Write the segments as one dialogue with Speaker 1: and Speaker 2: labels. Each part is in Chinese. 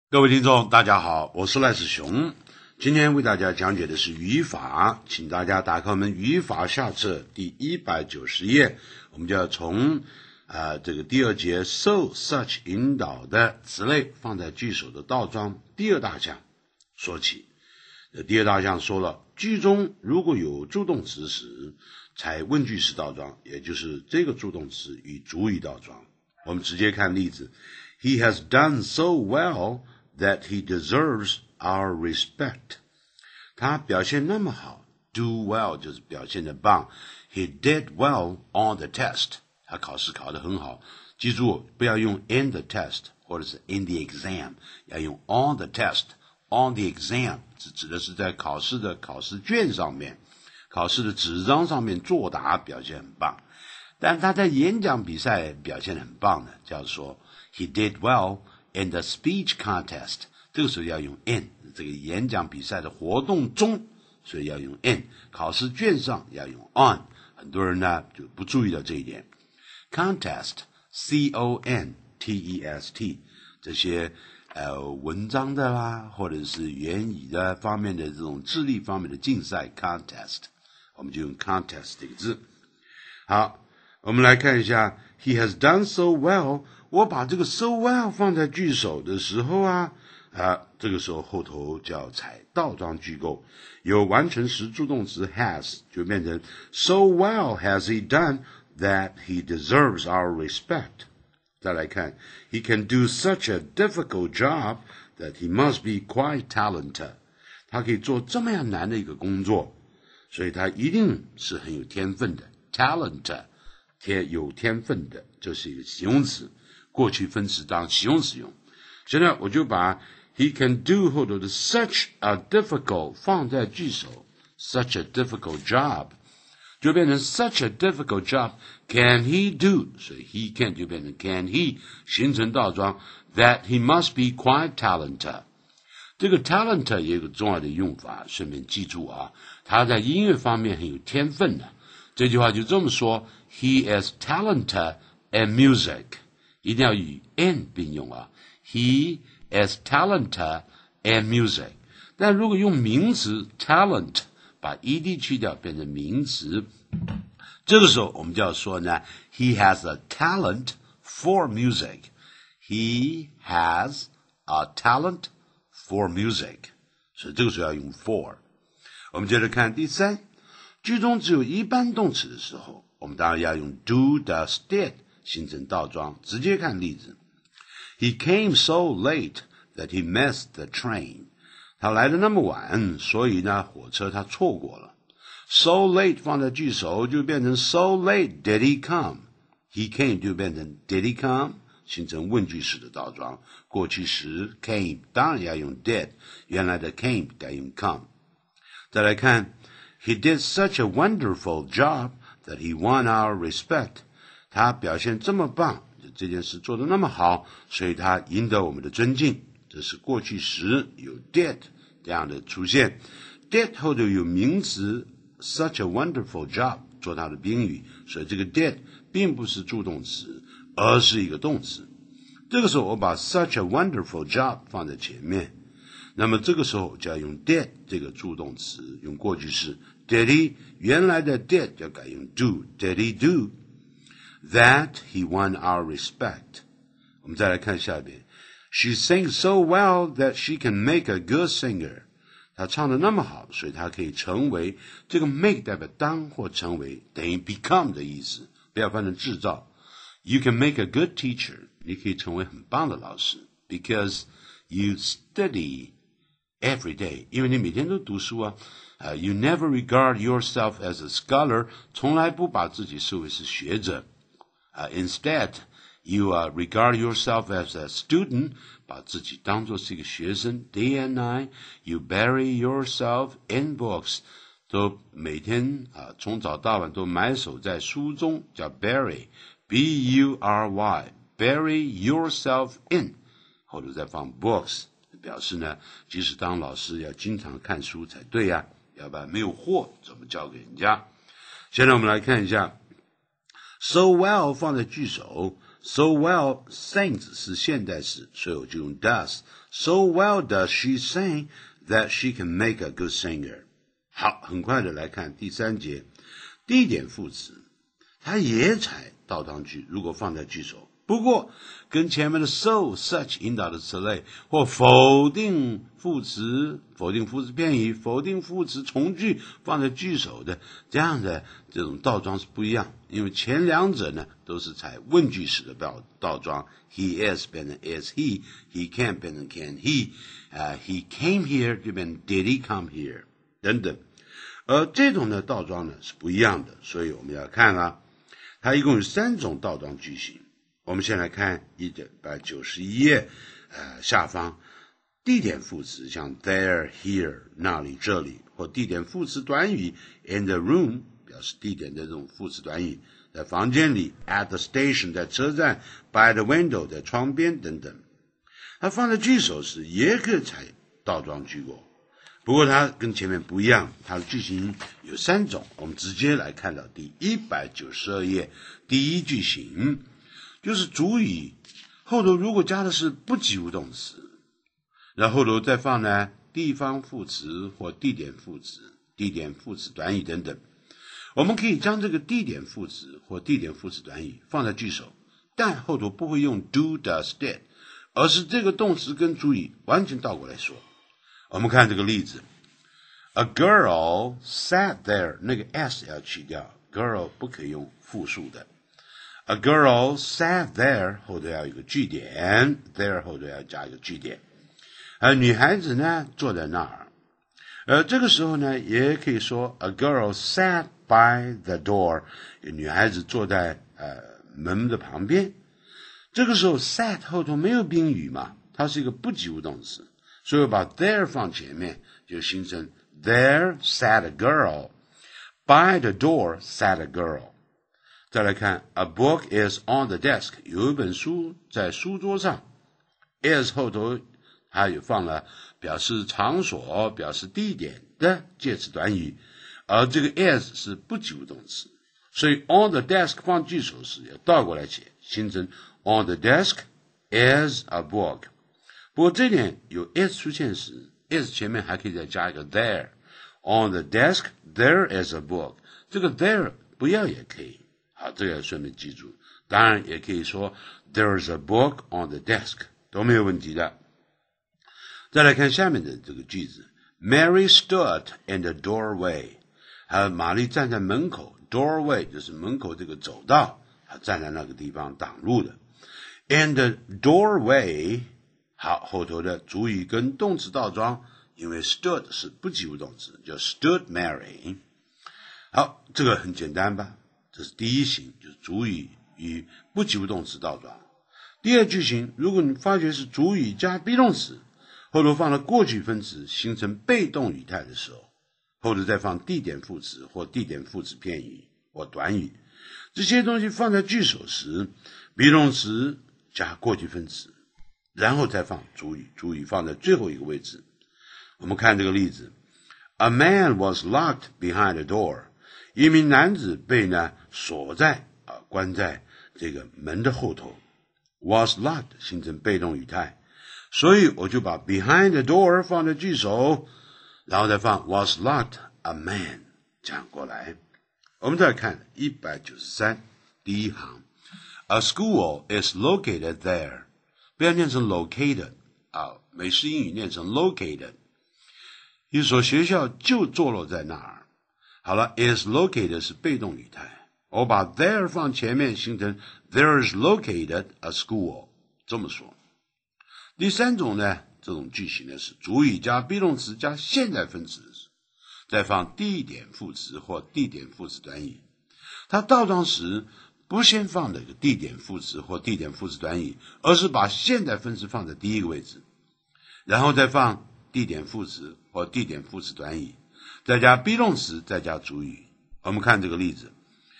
Speaker 1: 各位听众大家好，我是赖世雄，今天为大家讲解的是语法，请大家打开我们语法下册第190页，我们就要从这个第二节 so such 引导的词类放在句首的倒装第二大项说起。第二大项说了，句中如果有助动词时采问句式倒装，也就是这个助动词与主语倒装。我们直接看例子， He has done so well that he deserves our respect. 他表现那么好， do well 就是表现得棒， He did well on the test. 他考试考得很好，记住不要用 in the test 或者是 in the exam， 要用 on the test, on the exam 指的是在考试的考试卷上面，考试的纸张上面作答表现很棒。但他在演讲比赛表现很棒的，叫做 He did well in the speech contest， 这个时候要用 in， 这个演讲比赛的活动中，所以要用 in， 考试卷上要用 on， 很多人呢就不注意到这一点。 contest C-O-N-T-E-S-T 这些文章的啦，或者是言语的方面的这种智力方面的竞赛 contest， 我们就用 contest 这个字。好，我们来看一下 He has done so well， 我把这个 so well 放在句首的时候这个时候后头就要采倒装句构，有完成时助动词 has 就变成 so well has he done that he deserves our respect。 再来看 He can do such a difficult job that he must be quite talented， 他可以做这么样难的一个工作，所以他一定是很有天分的。 talented 有天分的，这是一个形容词，过去分词当形容词用。现在我就把 he can do 后头的 such a difficult 放在句首， such a difficult job 就变成 such a difficult job can he do， 所以 he can 就变成 can he， 形成倒装 that he must be quite talented。 这个 talented 也有个重要的用法，顺便记住他在音乐方面很有天分的。这句话就这么说， He is talented in music， 一定要与 in 并用He is talented in music。 但如果用名词 talent 把 ed 去掉变成名词，这个时候我们就要说呢 He has a talent for music， He has a talent for music， 所以这个时候要用 for。 我们接着看第三，句中只有一般动词的时候，我们当然要用 do does did 形成倒装。直接看例子， He came so late that he missed the train。 他来的那么晚，所以呢火车他错过了。 so late 放在句首就变成 so late did he come， He came 就变成 did he come， 形成问句式的倒装。过去时 came 当然要用 did， 原来的 came 该用 come。 再来看He did such a wonderful job that he won our respect。 他表现这么棒，这件事做得那么好，所以他赢得我们的尊敬。这是过去时有 did 这样的出现， did 后头有名词 such a wonderful job 做它的宾语，所以这个 did 并不是助动词，而是一个动词。这个时候我把 such a wonderful job 放在前面，那么这个时候就要用 did 这个助动词，用过去式 did he， 原来的 did 要改用 do， did he do that he won our respect。 我们再来看下边， She sings so well that she can make a good singer。 她唱得那么好，所以她可以成为，这个 make 代表当或成为，等于 become 的意思，不要翻成制造。 You can make a good teacher， 你可以成为很棒的老师， because you study every day， 因为你每天都读书You never regard yourself as a scholar， 从来不把自己视为是学者Instead you regard yourself as a student， 把自己当作是一个学生。 Day and night you bury yourself in books， 都每天从早到晚都埋首在书中，叫 bury B-U-R-Y bury yourself in， 后头再放 books， 表示呢即使当老师要经常看书才对要不然没有货怎么教给人家。现在我们来看一下 so well 放在句首， So well sings 是现代时，所以我就用 does. So well does she sing that she can make a good singer. 好，很快的来看第3节，地点副词，它也采倒装句，如果放在句首。不过跟前面的 so such 引导的词类或否定副词片语否定副词从句放在句首的这样的这种倒装是不一样，因为前两者呢都是采问句式的倒装， he is 变成 is he can 变成 can he came here 就变成 did he come here 等等，而这种的倒装呢是不一样的，所以我们要看啊，它一共有3种倒装句型。我们先来看191页下方地点副词，像 there, here 那里这里，或地点副词短语 in the room 表示地点的这种副词短语，在房间里 at the station 在车站 by the window 在窗边等等。它放在句首时也可以采倒装句果，不过它跟前面不一样，它的句型有3种。我们直接来看到第192页第一句型，就是主语后头如果加的是不及物动词，然后后头再放呢地方副词或地点副词短语等等，我们可以将这个地点副词或地点副词短语放在句首，但后头不会用 do does did， 而是这个动词跟主语完全倒过来说。我们看这个例子， A girl sat there， 那个 s 要去掉， girl 不可以用复数的。A girl sat there 后头要有一个句点， there 后头要加一个句点。女孩子呢坐在那儿，这个时候呢也可以说 A girl sat by the door， 女孩子坐在门的旁边。这个时候 sat 后头没有宾语嘛，它是一个不及物动词，所以把 there 放前面，就形成 There sat a girl， by the door sat a girl。再来看 A book is on the desk， 有一本书在书桌上， is 后头它也放了表示场所表示地点的介词短语，而这个 is 是不及物动词，所以 on the desk 放句首时也倒过来写，形成 on the desk is a book。 不过这点有 is 出现时 is 前面还可以再加一个 there， on the desk there is a book， 这个 there 不要也可以，好，这个要顺便记住。当然也可以说 There's a book on the desk， 都没有问题的。再来看下面的这个句子， Mary stood in the doorway， 还有玛丽站在门口， doorway 就是门口这个走道，她站在那个地方挡路的。 In the doorway， 好，后头的主语跟动词倒装，因为 stood 是不及物动词，叫 stood Mary。 好，这个很简单吧，这是第一型，就是主语与不及物动词倒装。第二句型，如果你发觉是主语加 be 动词，后头放了过去分词形成被动语态的时候，后头再放地点副词或地点副词片语或短语，这些东西放在句首时 be 动词加过去分词，然后再放主语，主语放在最后一个位置。我们看这个例子， A man was locked behind the door， 一名男子被锁在关在这个门的后头， was locked 形成被动语态，所以我就把 behind the door 放在句首，然后再放 was locked a man， 这样过来。我们再看193第一行， A school is located there， 不要念成 located， 美式英语念成 located， 一所学校就坐落在那儿。好了， is located 是被动语态，我把 there 放前面，形成 there is located a school， 这么说。第三种呢，这种句型呢是主语加 be 动词加现在分词，再放地点副词或地点副词短语。它倒装时不先放这个地点副词或地点副词短语，而是把现在分词放在第一个位置，然后再放地点副词或地点副词短语，再加 be 动词，再加主语。我们看这个例子，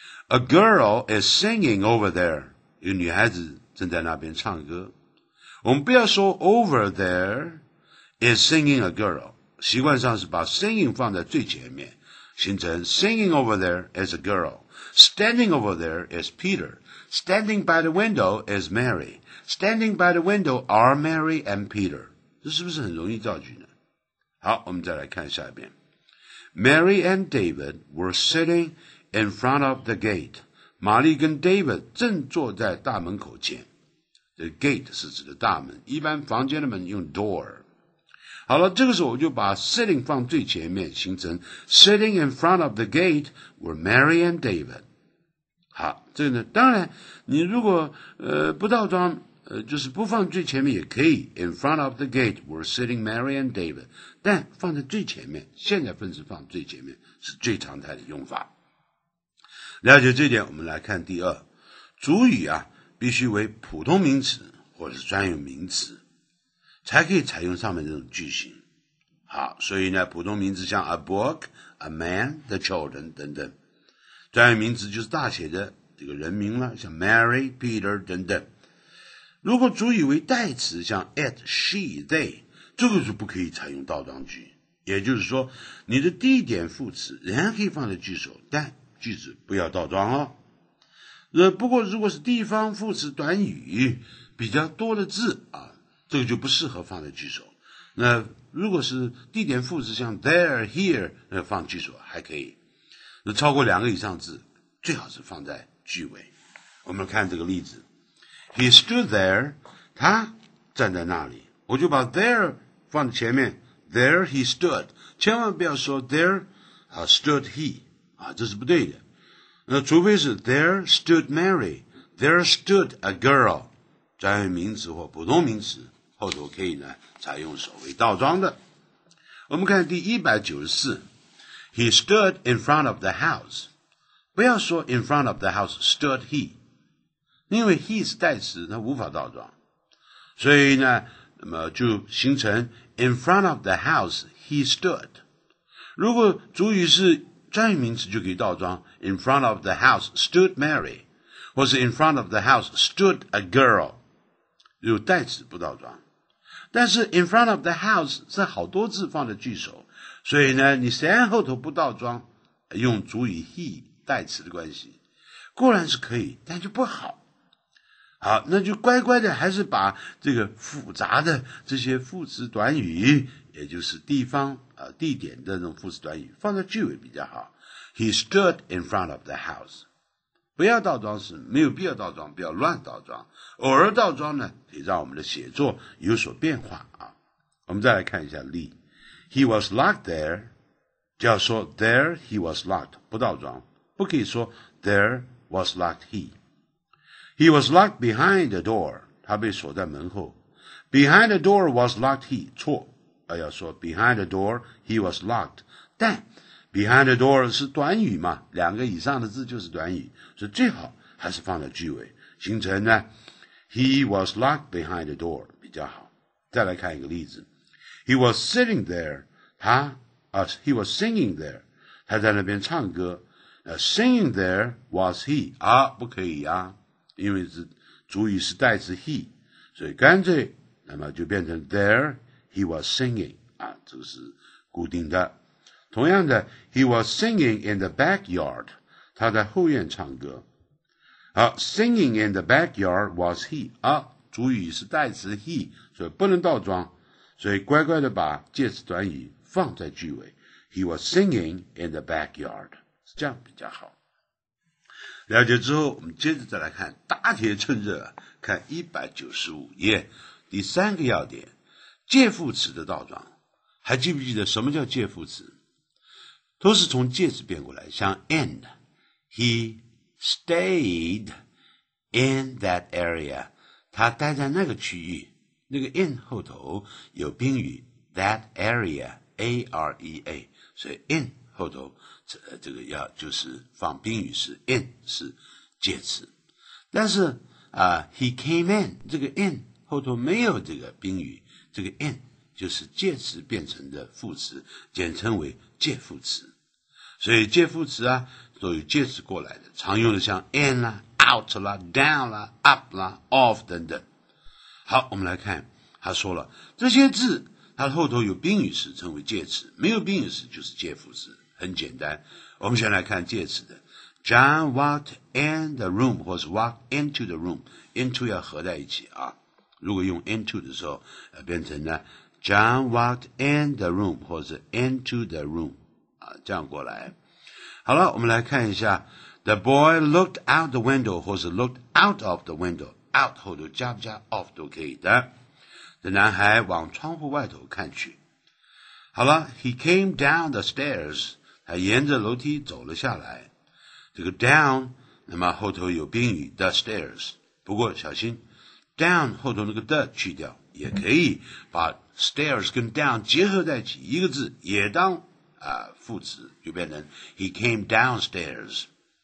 Speaker 1: A girl is singing over there， 有女孩子正在那边唱歌。我们不要说 over there is singing a girl， 习惯上是把 singing 放在最前面，形成 singing over there is a girl， standing over there is Peter， Standing by the window is Mary. Standing by the window are Mary and Peter. 这是不是很容易造句呢？好，我们再来看下一遍。Mary and David were sitting in front of the gate. 玛丽跟 David 正坐在大门口前。这 gate 是指的大门，一般房间的门用 door。好了，这个时候我就把 sitting 放最前面，形成 sitting in front of the gate were Mary and David。好，这个呢，当然你如果不倒装，就是不放最前面也可以 in front of the gate were sitting Mary and David， 但放在最前面，现在分词放最前面是最常态的用法。了解这一点，我们来看第二，主语啊必须为普通名词或者是专有名词，才可以采用上面这种句型。好，所以呢，普通名词像 a book, a man, the children 等等，专有名词就是大写的这个人名了，像 Mary, Peter 等等。如果主语为代词，像 it, she, they， 这个是不可以采用倒装句。也就是说，你的地点副词仍然可以放在句首，但句子不要倒装哦。不过如果是地方副词短语比较多的字啊，这个就不适合放在句首。那如果是地点副词像 there, here， 放句首还可以。那超过2个以上字，最好是放在句尾。我们看这个例子 ，He stood there， 他站在那里，我就把 there 放在前面 ，there he stood， 千万不要说 there stood he 啊，这是不对的。那除非是 there stood Mary, there stood a girl， 专有名词或普通名词后头可以呢采用首尾倒装的。我们看第194 ，He stood in front of the house， 不要说 in front of the house stood he， 因为 he 是代词，它无法倒装，所以呢，那么就形成 in front of the house he stood。如果主语是专有名词就可以倒装 in front of the house stood Mary， 或是 in front of the house stood a girl， 有代词不倒装。但是 in front of the house 是好多字放在句首，所以呢，你虽然后头不倒装，用主语 he 代词的关系，固然是可以，但就不好。好，那就乖乖的还是把这个复杂的这些副词短语，也就是地方地点的这种副词短语放在句尾比较好。He stood in front of the house， 不要倒装是没有必要倒装，不要乱倒装。偶尔倒装呢，可以让我们的写作有所变化啊。我们再来看一下例 ，He was locked there， 就要说 there he was locked， 不倒装，不可以说 there was locked he。He was locked behind the door， 他被锁在门后。Behind the door was locked he， 错，要说 behind the door he was locked。但 behind the door 是短语嘛，2个以上的字就是短语，所以最好还是放在句尾，形成呢 he was locked behind the door 比较好。再来看一个例子 ，He was sitting there， he was singing there， 他在那边唱歌。Singing there was he， 不可以啊。因为是主语是代词 he， 所以干脆那么就变成 there he was singing， 这个是固定的。同样的 he was singing in the backyard， 他在后院唱歌。singing in the backyard was he， 主语是代词 he， 所以不能倒装，所以乖乖的把介词短语放在句尾。He was singing in the backyard， 是这样比较好。了解之后，我们接着再来看大铁趁热，看195页第3个要点，介副词的倒装。还记不记得什么叫介副词？都是从介词变过来，像 in， he stayed in that area， 他待在那个区域，那个 in 后头有宾语 that area area， 所以 in 后头这个要就是放宾语是 in 是介词。但是he came in 这个 in 后头没有这个宾语，这个 in 就是介词变成的副词，简称为介副词。所以介副词都有介词过来的，常用的像 in 啦 out 啦 down 啦 up 啦 off 等等。好，我们来看他说了这些字它后头有宾语时称为介词，没有宾语时就是介副词，很简单。我们先来看介词的 John walked in the room 或是 walked into the room，into 要合在一起啊。如果用 into 的时候，变成呢 John walked in the room 或是 into the room 啊，这样过来。好了，我们来看一下 The boy looked out the window 或是 looked out of the window，out 后头加不加 of 都可以的。这男孩往窗户外头看去。好了 He came down the stairs， 他沿着楼梯走了下来。这个 down 那么后头有宾语 the stairs， 不过小心 down 后头那个的去掉，也可以把 stairs 跟 down 结合在一起，一个字也当副词，就变成 He came downstairs。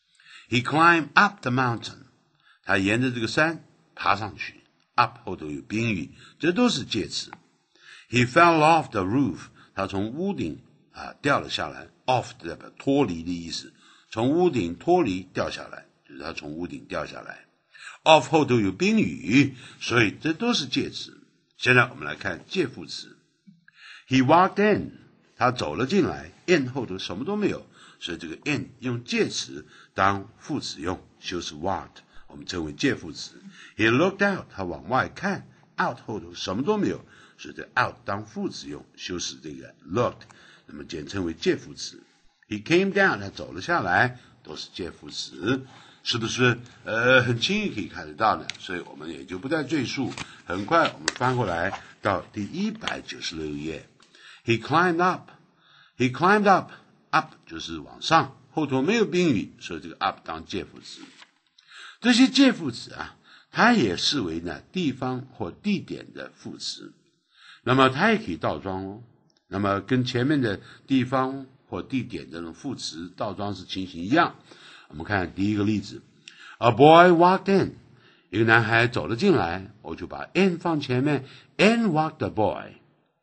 Speaker 1: He climbed up the mountain， 他沿着这个山爬上去， up 后头有宾语，这都是介词。He fell off the roof， 他从屋顶掉了下来， off 代表脱离的意思，从屋顶脱离掉下来，就是他从屋顶掉下来。off 后头有宾语，所以这都是介词。现在我们来看介副词。He walked in， 他走了进来， in 后头什么都没有，所以这个 in 用介词当副词用，修饰 walked， 我们称为介副词。He looked out， 他往外看， out 后头什么都没有，所以这 out 当副词用，修饰这个 looked， 那么简称为介副词。He came down， 他走了下来，都是介副词，是不是很轻易可以看得到呢？所以我们也就不再赘述。很快我们翻过来到第196页。He climbed up， He climbed up， up 就是往上，后头没有宾语，所以这个 up 当介副词。这些介副词它也视为呢地方或地点的副词，那么它也可以倒装哦。那么跟前面的地方或地点这种副词倒装是情形一样。我们看第一个例子 A boy walked in， 一个男孩走了进来，我就把 in 放前面， in walked the boy。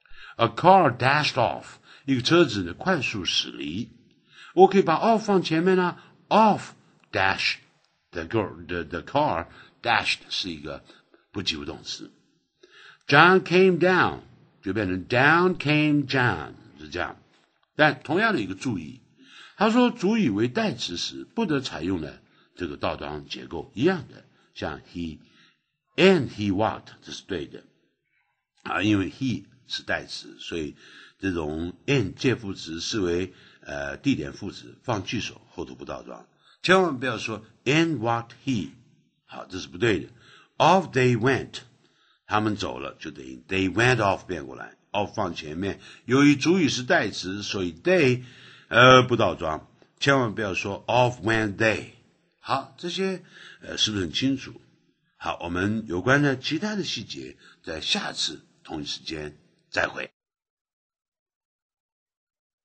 Speaker 1: A car dashed off， 一个车子快速驶离，我可以把 off 放前面呢， off dash the car， dashed 是一个不及物动词。 John came down 就变成 down came John， 是这样。但同样的一个注意，他说主语为代词时不得采用的这个倒装结构一样的，像 he and he walked 这是对的因为 he 是代词，所以这种 and 介副词视为地点副词，放句首后头不倒装，千万不要说 and walked he， 好，这是不对的。off they went， 他们走了就等于 they went off 变过来，off 放前面，由于主语是代词，所以 they不倒装，千万不要说 off went they。 好，这些是不是很清楚？好，我们有关的其他的细节在下次同一时间再会。